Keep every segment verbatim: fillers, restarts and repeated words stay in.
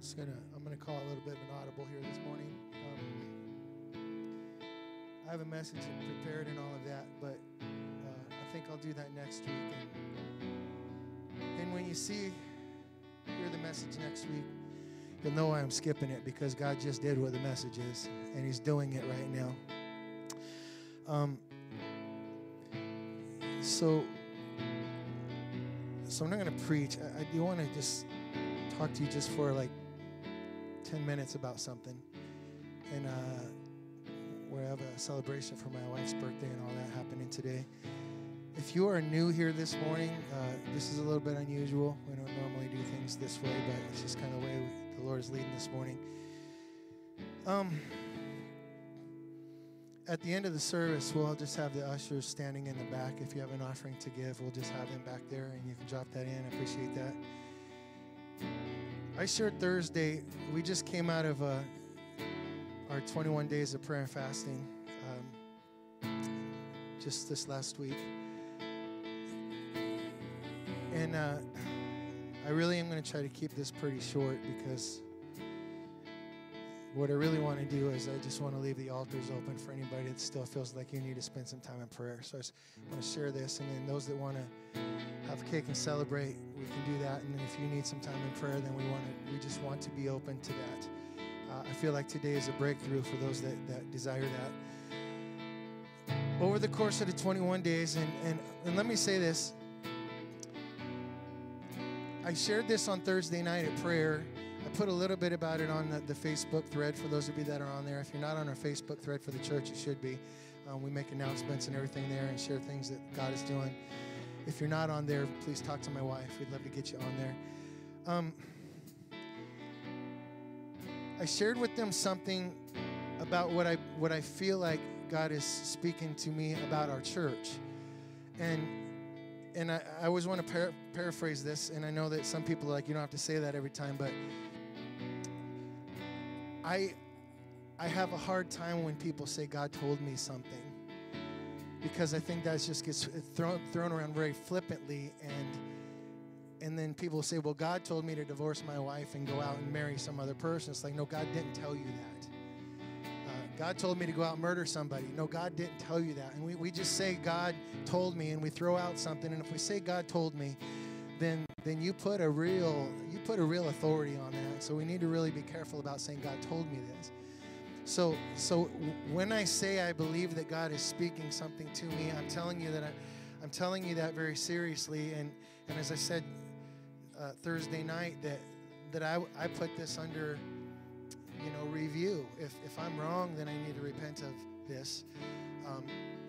just gonna, I'm gonna call a little bit of an audible here this morning. Um, I have a message prepared and all of that, but uh, I think I'll do that next week. And, and when you see, hear the message next week, you'll know why I'm skipping it, because God just did what the message is, and He's doing it right now. Um, so, so I'm not going to preach. I, I do want to just talk to you just for like ten minutes about something. And uh, we have a celebration for my wife's birthday and all that happening today. If you are new here this morning, uh, this is a little bit unusual. We don't normally do things this way, but it's just kind of the way the Lord is leading this morning. Um, at the end of the service, we'll just have the ushers standing in the back. If you have an offering to give, we'll just have them back there, and you can drop that in. I appreciate that. I shared Thursday, we just came out of uh, our twenty-one days of prayer and fasting um, just this last week. And uh, I really am going to try to keep this pretty short, because what I really want to do is I just want to leave the altars open for anybody that still feels like you need to spend some time in prayer. So I just want to share this, and then those that want to have cake and celebrate, we can do that. And then if you need some time in prayer, then we want to, we just want to be open to that. Uh, I feel like today is a breakthrough for those that, that desire that. Over the course of the twenty-one days, and, and, and let me say this, I shared this on Thursday night at prayer. I put a little bit about it on the, the Facebook thread for those of you that are on there. If you're not on our Facebook thread for the church, it should be. Um, we make announcements and everything there and share things that God is doing. If you're not on there, please talk to my wife. We'd love to get you on there. Um, I shared with them something about what I what I feel like God is speaking to me about our church. And And I, I always want to par- paraphrase this, and I know that some people are like, you don't have to say that every time, but I I have a hard time when people say God told me something, because I think that just gets thrown thrown around very flippantly, and and then people say, well, God told me to divorce my wife and go out and marry some other person. It's like, no, God didn't tell you that. God told me to go out and murder somebody. No, God didn't tell you that. And we, we just say God told me, and we throw out something. And if we say God told me, then then you put a real you put a real authority on that. So we need to really be careful about saying God told me this. So so when I say I believe that God is speaking something to me, I'm telling you that I, I'm telling you that very seriously. And and as I said uh, Thursday night, that that I I put this under, you know, review. If if I'm wrong, then I need to repent of this. Um,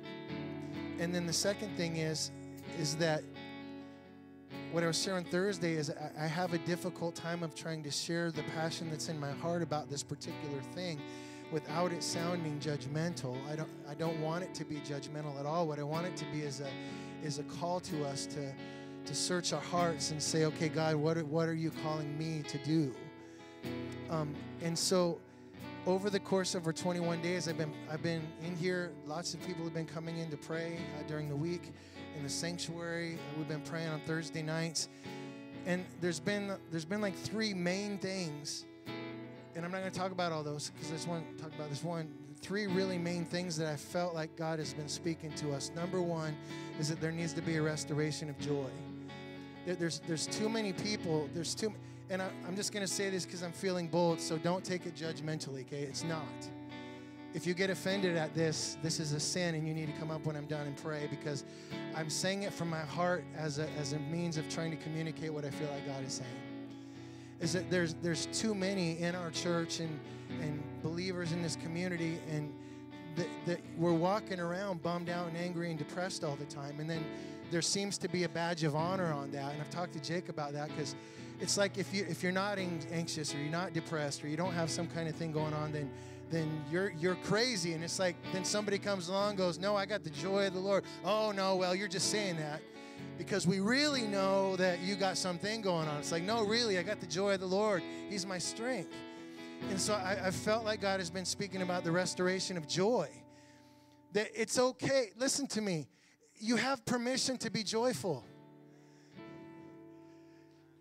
and then the second thing is, is that what I was sharing Thursday is I, I have a difficult time of trying to share the passion that's in my heart about this particular thing without it sounding judgmental. I don't I don't want it to be judgmental at all. What I want it to be is a is a call to us to to search our hearts and say, okay, God, what are, what are you calling me to do? Um, and so over the course of our twenty-one days, I've been I've been in here. Lots of people have been coming in to pray uh, during the week in the sanctuary. Uh, we've been praying on Thursday nights. And there's been there's been like three main things. And I'm not going to talk about all those, because I just want to talk about this one. Three really main things that I felt like God has been speaking to us. Number one is that there needs to be a restoration of joy. There, there's there's too many people. There's too And I, I'm just going to say this because I'm feeling bold, so don't take it judgmentally, okay? It's not. If you get offended at this, this is a sin, and you need to come up when I'm done and pray, because I'm saying it from my heart as a, as a means of trying to communicate what I feel like God is saying. Is that there's there's too many in our church and, and believers in this community, and that, that we're walking around bummed out and angry and depressed all the time, and then there seems to be a badge of honor on that. And I've talked to Jake about that, because it's like if you if you're not anxious or you're not depressed or you don't have some kind of thing going on, then then you're you're crazy. And it's like then somebody comes along and goes, no, I got the joy of the Lord. Oh no, well, you're just saying that because we really know that you got something going on. It's like, no, really, I got the joy of the Lord. He's my strength. And so I, I felt like God has been speaking about the restoration of joy. That it's okay. Listen to me. You have permission to be joyful.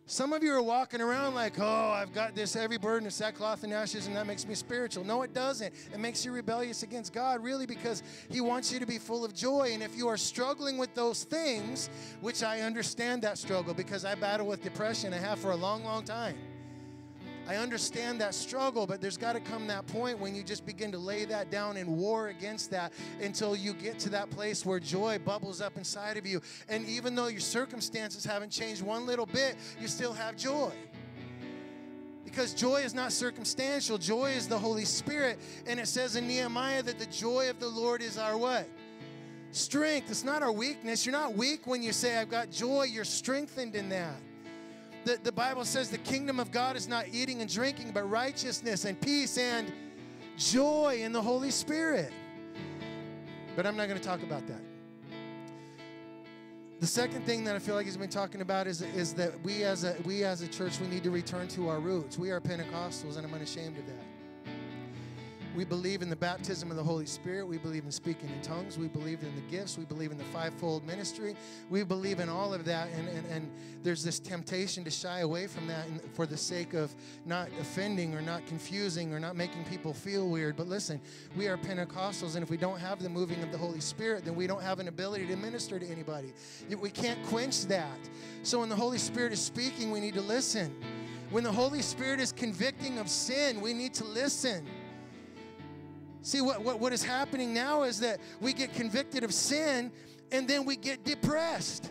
Some of you are walking around like, oh, I've got this heavy burden of sackcloth and ashes, and that makes me spiritual. No, it doesn't. It makes you rebellious against God, really, because he wants you to be full of joy. And if you are struggling with those things, which I understand that struggle because I battle with depression, I have for a long, long time. I understand that struggle, but there's got to come that point when you just begin to lay that down and war against that until you get to that place where joy bubbles up inside of you. And even though your circumstances haven't changed one little bit, you still have joy. Because joy is not circumstantial. Joy is the Holy Spirit. And it says in Nehemiah that the joy of the Lord is our what? Strength. It's not our weakness. You're not weak when you say, I've got joy. You're strengthened in that. The, the Bible says the kingdom of God is not eating and drinking, but righteousness and peace and joy in the Holy Spirit. But I'm not going to talk about that. The second thing that I feel like he's been talking about is, is that we as a we as a church, we need to return to our roots. We are Pentecostals, and I'm unashamed of that. We believe in the baptism of the Holy Spirit. We believe in speaking in tongues. We believe in the gifts. We believe in the fivefold ministry. We believe in all of that, and, and, and there's this temptation to shy away from that for the sake of not offending or not confusing or not making people feel weird. But listen, we are Pentecostals, and if we don't have the moving of the Holy Spirit, then we don't have an ability to minister to anybody. We can't quench that. So when the Holy Spirit is speaking, we need to listen. When the Holy Spirit is convicting of sin, we need to listen. See, what, what, what is happening now is that we get convicted of sin, and then we get depressed.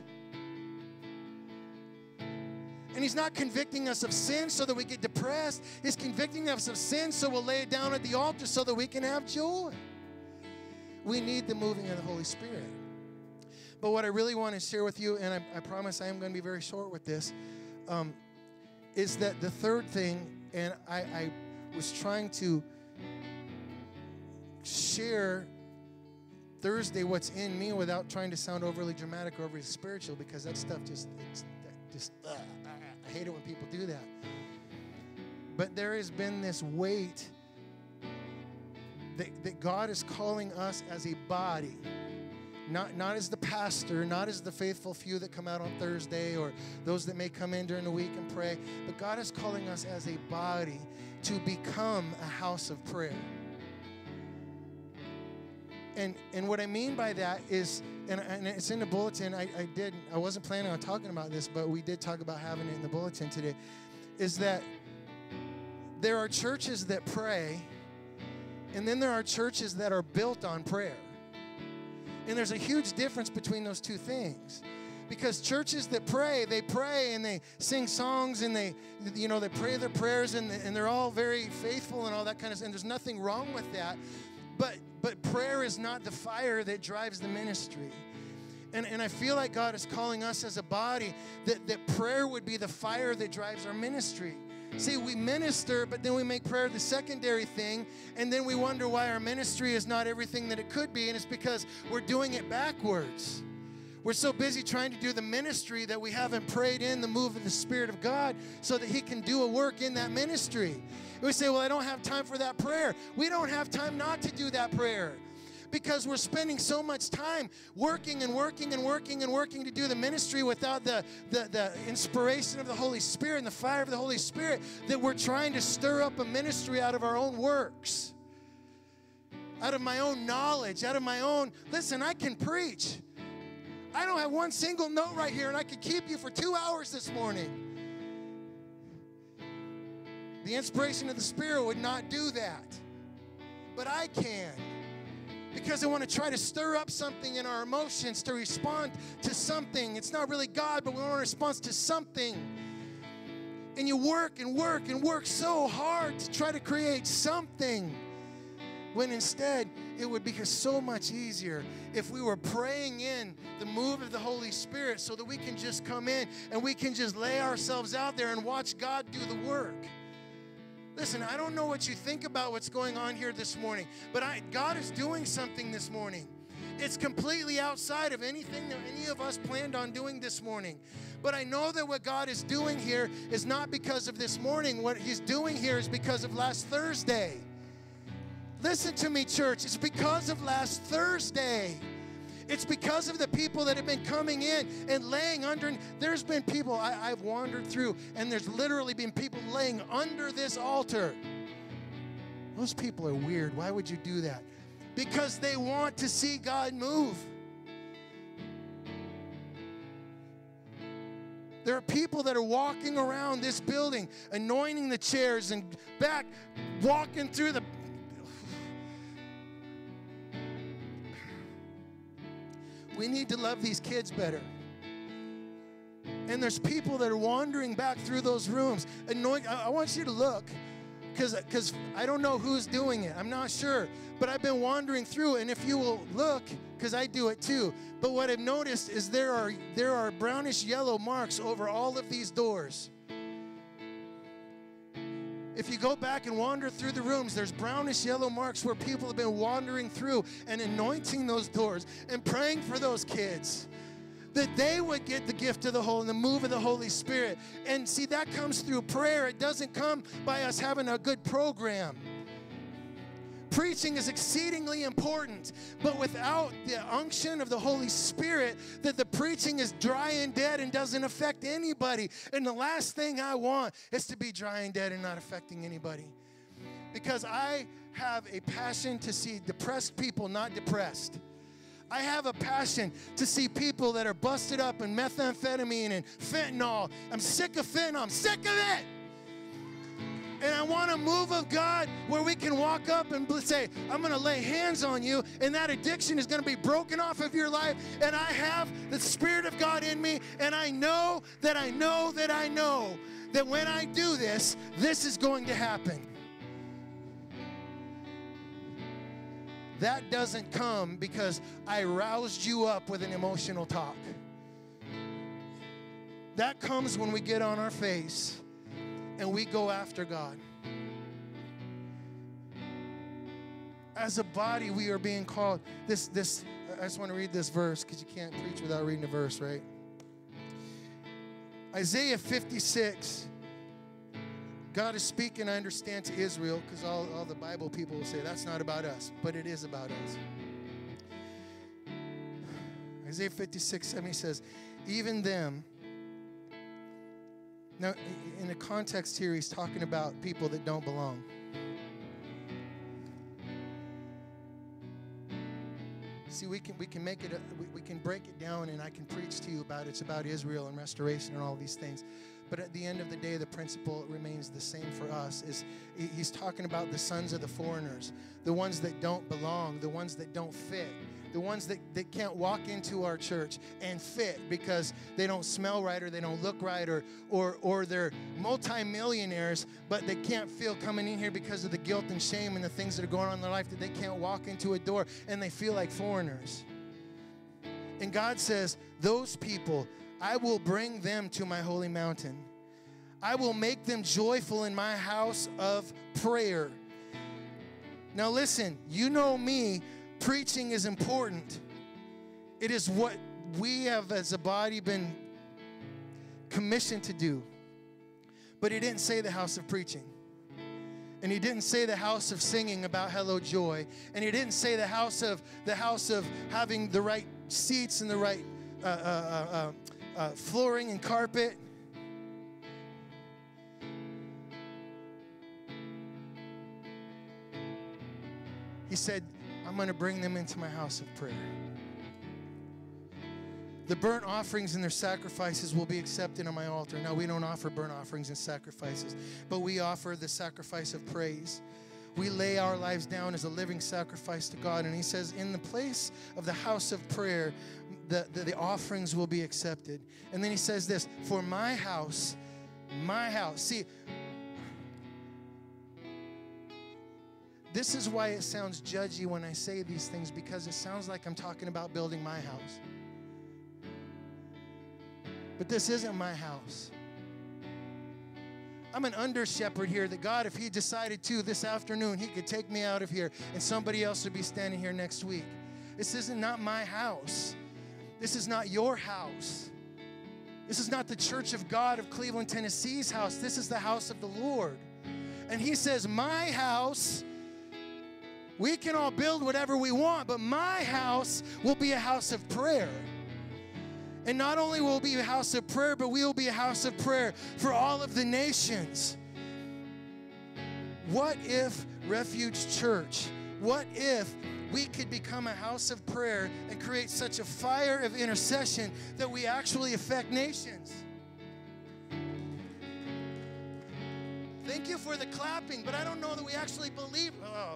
And he's not convicting us of sin so that we get depressed. He's convicting us of sin so we'll lay it down at the altar so that we can have joy. We need the moving of the Holy Spirit. But what I really want to share with you, and I, I promise I am going to be very short with this, um, is that the third thing, and I, I was trying to share Thursday what's in me without trying to sound overly dramatic or overly spiritual, because that stuff just, it's, that just uh, I hate it when people do that. But there has been this weight that, that God is calling us as a body, not, not as the pastor, not as the faithful few that come out on Thursday or those that may come in during the week and pray, but God is calling us as a body to become a house of prayer. And and what I mean by that is, and, and it's in the bulletin, I, I did, I wasn't planning on talking about this, but we did talk about having it in the bulletin today, is that there are churches that pray, and then there are churches that are built on prayer. And there's a huge difference between those two things. Because churches that pray, they pray and they sing songs and they, you know, they pray their prayers and, and they're all very faithful and all that kind of stuff. And there's nothing wrong with that. But but prayer is not the fire that drives the ministry. And, and I feel like God is calling us as a body that, that prayer would be the fire that drives our ministry. See, we minister, but then we make prayer the secondary thing, and then we wonder why our ministry is not everything that it could be, and it's because we're doing it backwards. We're so busy trying to do the ministry that we haven't prayed in the move of the Spirit of God so that He can do a work in that ministry. We say, well, I don't have time for that prayer. We don't have time not to do that prayer because we're spending so much time working and working and working and working to do the ministry without the, the, the inspiration of the Holy Spirit and the fire of the Holy Spirit that we're trying to stir up a ministry out of our own works, out of my own knowledge, out of my own, listen, I can preach. I don't have one single note right here, and I could keep you for two hours this morning. The inspiration of the Spirit would not do that. But I can. Because I want to try to stir up something in our emotions to respond to something. It's not really God, but we want a response to something. And you work and work and work so hard to try to create something, when instead it would be so much easier if we were praying in the move of the Holy Spirit so that we can just come in and we can just lay ourselves out there and watch God do the work. Listen, I don't know what you think about what's going on here this morning, but I, God is doing something this morning. It's completely outside of anything that any of us planned on doing this morning. But I know that what God is doing here is not because of this morning. What He's doing here is because of last Thursday. Listen to me, church. It's because of last Thursday. It's because of the people that have been coming in and laying under. There's been people I, I've wandered through, and there's literally been people laying under this altar. Those people are weird. Why would you do that? Because they want to see God move. There are people that are walking around this building, anointing the chairs and back, walking through the... We need to love these kids better. And there's people that are wandering back through those rooms. Anoint, I, I want you to look, because because I don't know who's doing it. I'm not sure. But I've been wandering through, and if you will look, because I do it too. But what I've noticed is there are there are brownish yellow marks over all of these doors. If you go back and wander through the rooms, there's brownish yellow marks where people have been wandering through and anointing those doors and praying for those kids, that they would get the gift of the Holy and the move of the Holy Spirit. And see, that comes through prayer. It doesn't come by us having a good program. Preaching is exceedingly important, but without the unction of the Holy Spirit, that the preaching is dry and dead and doesn't affect anybody. And the last thing I want is to be dry and dead and not affecting anybody. Because I have a passion to see depressed people not depressed. I have a passion to see people that are busted up in methamphetamine and fentanyl. I'm sick of fentanyl. I'm sick of it. And I want a move of God where we can walk up and say, I'm going to lay hands on you, and that addiction is going to be broken off of your life. And I have the Spirit of God in me, and I know that I know that I know that when I do this, this is going to happen. That doesn't come because I roused you up with an emotional talk. That comes when we get on our face and we go after God. As a body, we are being called. This, this. I just want to read this verse because you can't preach without reading the verse, right? Isaiah fifty-six. God is speaking, I understand, to Israel, because all, all the Bible people will say that's not about us, but it is about us. Isaiah fifty-six, seven, he says, even them. Now, in the context here, he's talking about people that don't belong. See, we can we can make it, a, we, we can break it down, and I can preach to you about it. It's about Israel and restoration and all these things. But at the end of the day, the principle remains the same for us. Is he's talking about the sons of the foreigners, the ones that don't belong, the ones that don't fit, the ones that, that can't walk into our church and fit because they don't smell right or they don't look right, or or or they're multimillionaires, but they can't feel coming in here because of the guilt and shame and the things that are going on in their life, that they can't walk into a door and they feel like foreigners. And God says, those people, I will bring them to my holy mountain. I will make them joyful in my house of prayer. Now listen, you know me, preaching is important. It is what we have as a body been commissioned to do. But he didn't say the house of preaching. And he didn't say the house of singing about hello joy. And he didn't say the house of the house of having the right seats and the right uh, uh, uh, uh, Uh, flooring and carpet. He said, I'm going to bring them into my house of prayer. The burnt offerings and their sacrifices will be accepted on my altar. Now, we don't offer burnt offerings and sacrifices, but we offer the sacrifice of praise. We lay our lives down as a living sacrifice to God. And he says, in the place of the house of prayer, the, the, the offerings will be accepted. And then he says this, for my house, my house. See, this is why it sounds judgy when I say these things, because it sounds like I'm talking about building my house. But this isn't my house. I'm an under shepherd here that God, if he decided to this afternoon, he could take me out of here and somebody else would be standing here next week. This isn't not my house. This is not your house. This is not the Church of God of Cleveland, Tennessee's house. This is the house of the Lord. And he says, my house We can all build whatever we want, but my house will be a house of prayer. And not only will it be a house of prayer, but we will be a house of prayer for all of the nations. What if Refuge Church, what if we could become a house of prayer and create such a fire of intercession that we actually affect nations? Thank you for the clapping, but I don't know that we actually believe. Oh.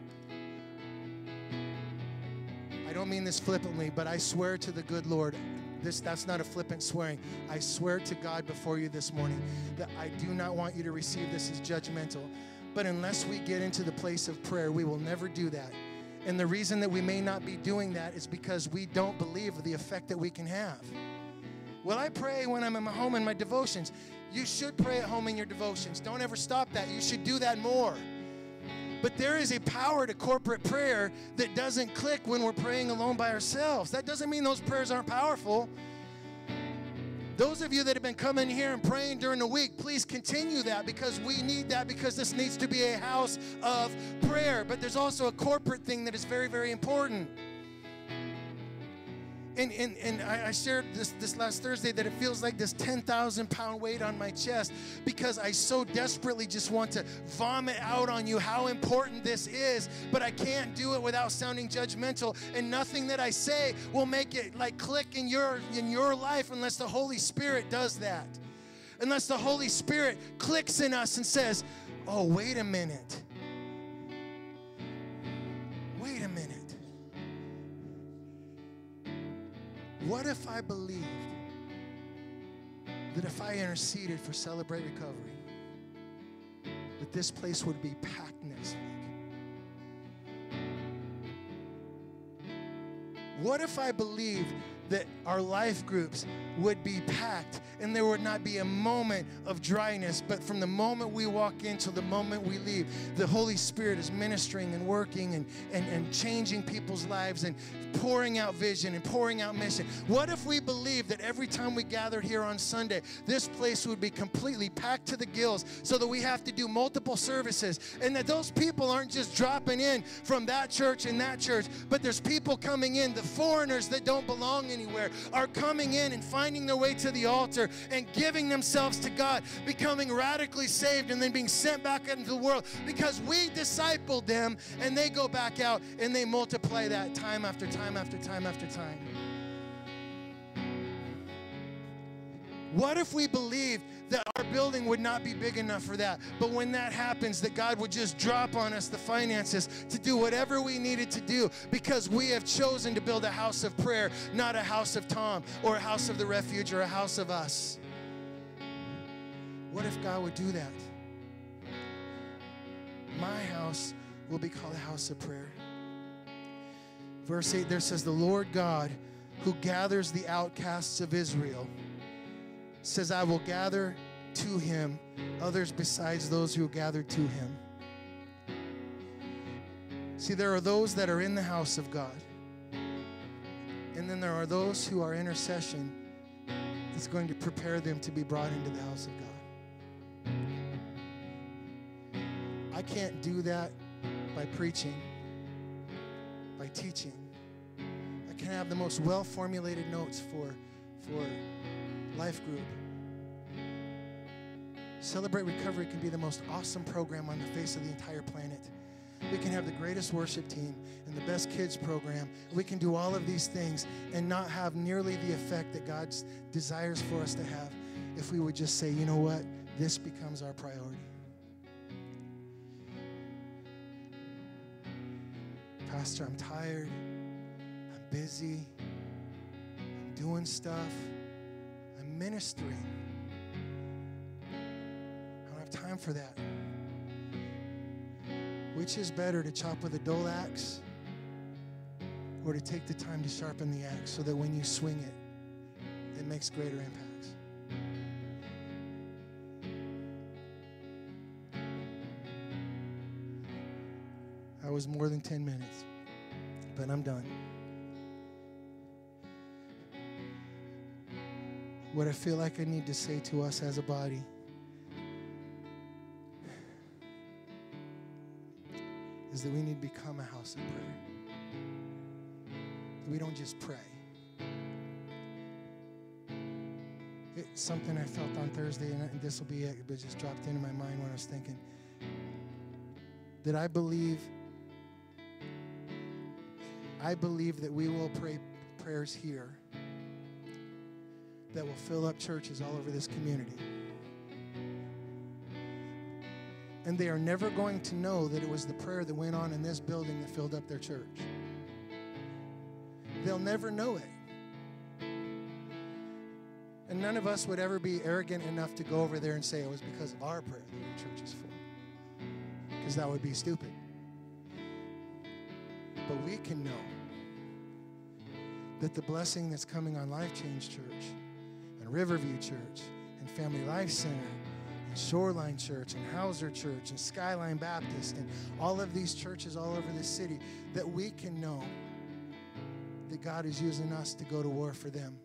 I don't mean this flippantly, but I swear to the good Lord, this that's not a flippant swearing. I swear to God before you this morning that I do not want you to receive this as judgmental. But unless we get into the place of prayer, we will never do that. And the reason that we may not be doing that is because we don't believe the effect that we can have. Well, I pray when I'm at my home in my devotions. You should pray at home in your devotions. Don't ever stop that. You should do that more. But there is a power to corporate prayer that doesn't click when we're praying alone by ourselves. That doesn't mean those prayers aren't powerful. Those of you that have been coming here and praying during the week, please continue that, because we need that, because this needs to be a house of prayer. But there's also a corporate thing that is very, very important. And, and, and I shared this, this last Thursday that it feels like this ten thousand pound weight on my chest, because I so desperately just want to vomit out on you how important this is, but I can't do it without sounding judgmental, and nothing that I say will make it like click in your, in your life unless the Holy Spirit does that. Unless the Holy Spirit clicks in us and says, oh, wait a minute. Wait a minute. What if I believed that if I interceded for Celebrate Recovery, that this place would be packed next week? What if I believed that our life groups would be packed and there would not be a moment of dryness, but from the moment we walk in till the moment we leave, the Holy Spirit is ministering and working and, and, and changing people's lives and pouring out vision and pouring out mission? What if we believed that every time we gathered here on Sunday, this place would be completely packed to the gills, so that we have to do multiple services, and that those people aren't just dropping in from that church and that church, but there's people coming in, the foreigners that don't belong anywhere are coming in and finding their way to the altar and giving themselves to God, becoming radically saved, and then being sent back into the world because we discipled them, and they go back out and they multiply that time after time after time after time. What if we believed that our building would not be big enough for that, but when that happens, that God would just drop on us the finances to do whatever we needed to do, because we have chosen to build a house of prayer, not a house of Tom or a house of the refuge or a house of us? What if God would do that? My house will be called a house of prayer. Verse eight there says, the Lord God who gathers the outcasts of Israel says, I will gather to him others besides those who gathered to him. See, there are those that are in the house of God, and then there are those who are intercession is going to prepare them to be brought into the house of God. I can't do that by preaching, by teaching. I can have the most well-formulated notes for, for life group. Celebrate Recovery can be the most awesome program on the face of the entire planet. We can have the greatest worship team and the best kids program. We can do all of these things and not have nearly the effect that God desires for us to have if we would just say, you know what, this becomes our priority. Pastor, I'm tired. I'm busy. I'm doing stuff. I'm ministering. I don't have time for that. Which is better, to chop with a dull axe or to take the time to sharpen the axe so that when you swing it, it makes greater impacts? That was more than ten minutes, but I'm done. What I feel like I need to say to us as a body is is that we need to become a house of prayer. That we don't just pray. It's something I felt on Thursday, and this will be it, but it just dropped into my mind when I was thinking that I believe, I believe that we will pray prayers here that will fill up churches all over this community. And they are never going to know that it was the prayer that went on in this building that filled up their church. They'll never know it. And none of us would ever be arrogant enough to go over there and say it was because of our prayer that your church is full. Because that would be stupid. But we can know that the blessing that's coming on Life Change Church and Riverview Church and Family Life Center and Shoreline Church and Hauser Church and Skyline Baptist and all of these churches all over this city, that we can know that God is using us to go to war for them.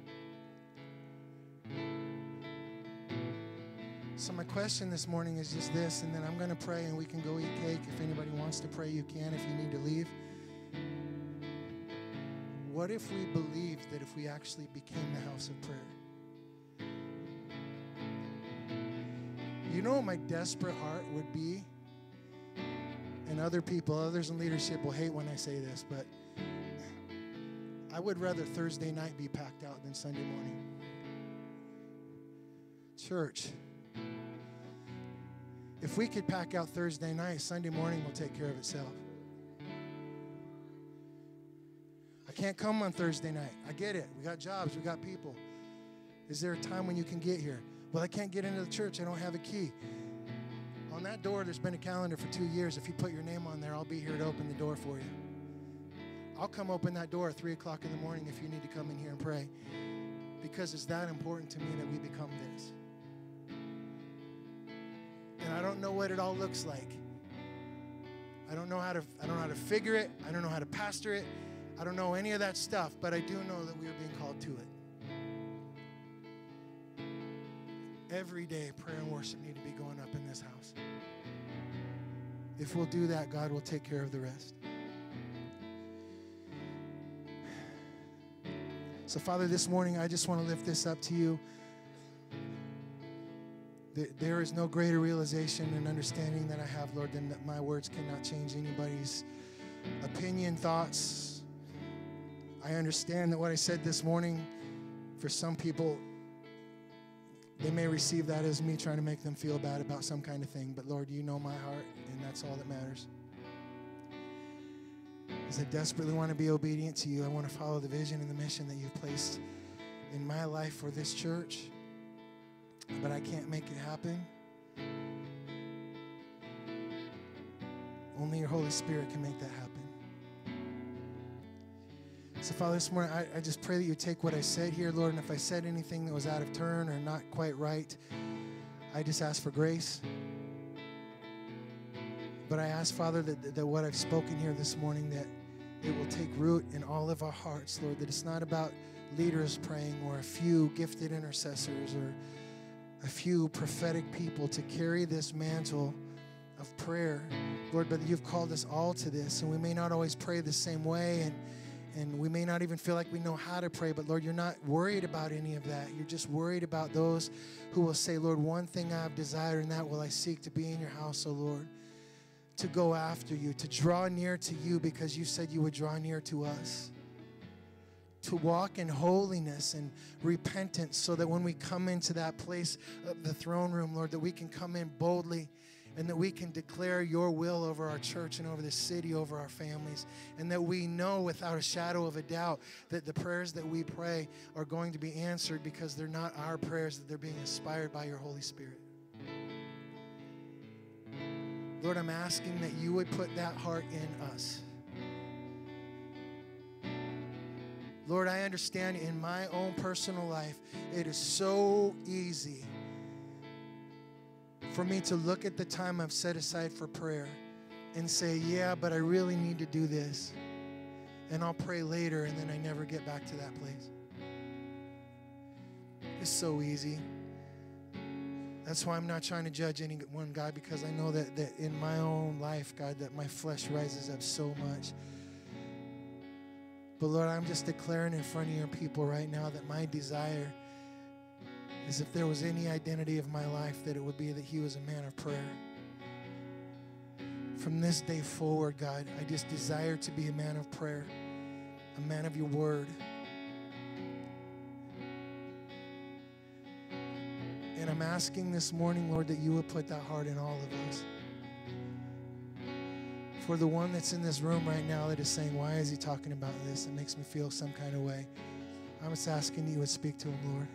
So my question this morning is just this, and then I'm going to pray and we can go eat cake. If anybody wants to pray, you can. If you need to leave. What if we believed that if we actually became the house of prayer? You know what my desperate heart would be? And other people, others in leadership will hate when I say this, but I would rather Thursday night be packed out than Sunday morning. Church, if we could pack out Thursday night, Sunday morning will take care of itself. I can't come on Thursday night. I get it. We got jobs. We got people. Is there a time when you can get here? Well, I can't get into the church. I don't have a key. On that door, there's been a calendar for two years. If you put your name on there, I'll be here to open the door for you. I'll come open that door at three o'clock in the morning if you need to come in here and pray, because it's that important to me that we become this. And I don't know what it all looks like. I don't know how to I don't know how to figure it. I don't know how to pastor it. I don't know any of that stuff, but I do know that we are being called to it. Every day, prayer and worship need to be going up in this house. If we'll do that, God will take care of the rest. So, Father, this morning, I just want to lift this up to you. There is no greater realization and understanding that I have, Lord, than that my words cannot change anybody's opinion, thoughts. I understand that what I said this morning, for some people, they may receive that as me trying to make them feel bad about some kind of thing. But, Lord, you know my heart, and that's all that matters. As I desperately want to be obedient to you, I want to follow the vision and the mission that you've placed in my life for this church. But I can't make it happen. Only your Holy Spirit can make that happen. So, Father, this morning, I, I just pray that you take what I said here, Lord, and if I said anything that was out of turn or not quite right, I just ask for grace. But I ask, Father, that, that what I've spoken here this morning, that it will take root in all of our hearts, Lord, that it's not about leaders praying or a few gifted intercessors or a few prophetic people to carry this mantle of prayer, Lord, but you've called us all to this, and we may not always pray the same way, and, and we may not even feel like we know how to pray, but Lord, you're not worried about any of that. You're just worried about those who will say, Lord, one thing I have desired, and that will I seek, to be in your house, O Lord, to go after you, to draw near to you because you said you would draw near to us. To walk in holiness and repentance so that when we come into that place of the throne room, Lord, that we can come in boldly and that we can declare your will over our church and over this city, over our families, and that we know without a shadow of a doubt that the prayers that we pray are going to be answered because they're not our prayers, that they're being inspired by your Holy Spirit. Lord, I'm asking that you would put that heart in us. Lord, I understand in my own personal life, it is so easy for me to look at the time I've set aside for prayer and say, yeah, but I really need to do this. And I'll pray later, and then I never get back to that place. It's so easy. That's why I'm not trying to judge anyone, God, because I know that, that in my own life, God, that my flesh rises up so much. But Lord, I'm just declaring in front of your people right now that my desire is, if there was any identity of my life, that it would be that he was a man of prayer. From this day forward, God, I just desire to be a man of prayer, a man of your word. And I'm asking this morning, Lord, that you would put that heart in all of us. For the one that's in this room right now that is saying, why is he talking about this? It makes me feel some kind of way. I'm just asking you would speak to him, Lord.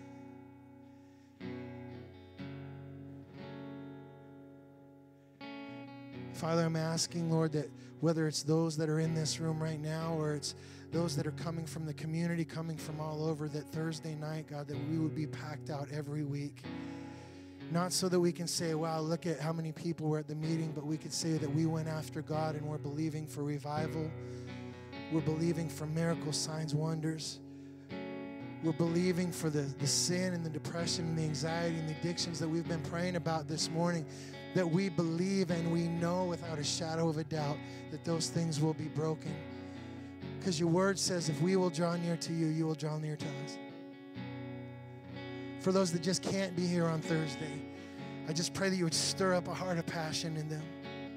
Father, I'm asking, Lord, that whether it's those that are in this room right now or it's those that are coming from the community, coming from all over, that Thursday night, God, that we would be packed out every week. Not so that we can say, wow, look at how many people were at the meeting, but we could say that we went after God and we're believing for revival. We're believing for miracles, signs, wonders. We're believing for the, the sin and the depression and the anxiety and the addictions that we've been praying about this morning, that we believe and we know without a shadow of a doubt that those things will be broken. Because your word says if we will draw near to you, you will draw near to us. For those that just can't be here on Thursday, I just pray that you would stir up a heart of passion in them.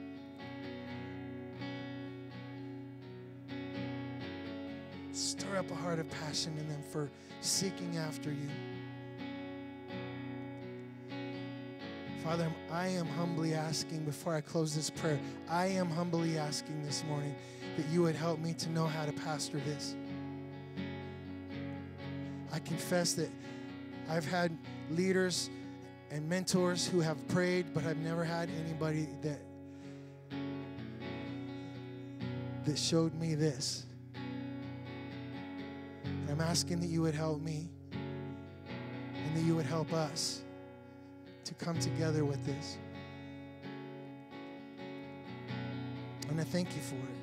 Stir up a heart of passion in them for seeking after you. Father, I am humbly asking, before I close this prayer, I am humbly asking this morning that you would help me to know how to pastor this. I confess that I've had leaders and mentors who have prayed, but I've never had anybody that that showed me this. And I'm asking that you would help me and that you would help us to come together with this. And I thank you for it.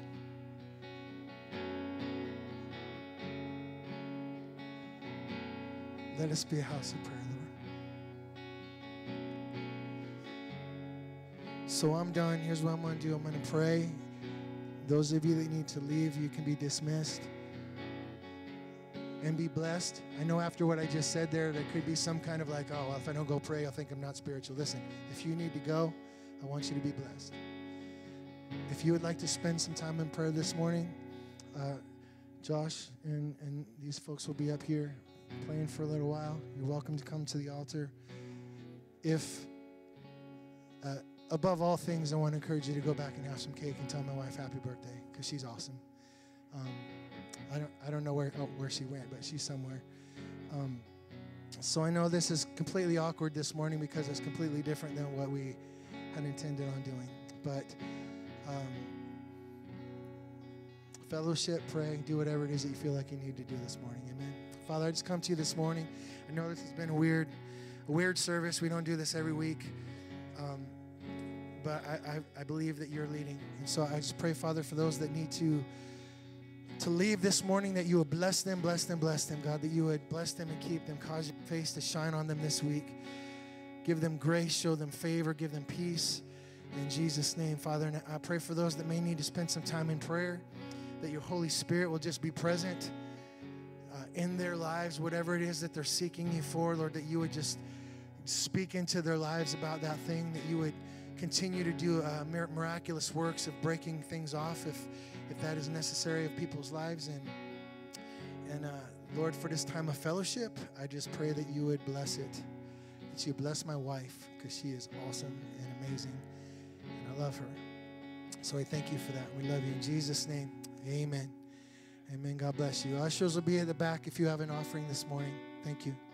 Let us be a house of prayer, Lord. So I'm done. Here's what I'm going to do. I'm going to pray. Those of you that need to leave, you can be dismissed and be blessed. I know after what I just said there, there could be some kind of like, oh, well, if I don't go pray, I'll think I'm not spiritual. Listen, if you need to go, I want you to be blessed. If you would like to spend some time in prayer this morning, uh, Josh and, and these folks will be up here playing for a little while. You're welcome to come to the altar. If, uh, above all things, I want to encourage you to go back and have some cake and tell my wife happy birthday, because she's awesome. Um, I don't I don't know where oh, where she went, but she's somewhere. Um, so I know this is completely awkward this morning because it's completely different than what we had intended on doing. But um, fellowship, pray, do whatever it is that you feel like you need to do this morning. Amen. Father, I just come to you this morning. I know this has been a weird, a weird service. We don't do this every week. Um, but I, I, I believe that you're leading. And so I just pray, Father, for those that need to, to leave this morning, that you would bless them, bless them, bless them, God, that you would bless them and keep them, cause your face to shine on them this week. Give them grace, show them favor, give them peace. In Jesus' name, Father, and I pray for those that may need to spend some time in prayer, that your Holy Spirit will just be present uh, in their lives, whatever it is that they're seeking you for, Lord, that you would just speak into their lives about that thing, that you would continue to do uh, miraculous works of breaking things off if if that is necessary of people's lives. And, and uh, Lord, for this time of fellowship, I just pray that you would bless it, that you bless my wife, because she is awesome and amazing, and I love her. So I thank you for that. We love you. In Jesus' name, amen. Amen. God bless you. Ushers will be at the back if you have an offering this morning. Thank you.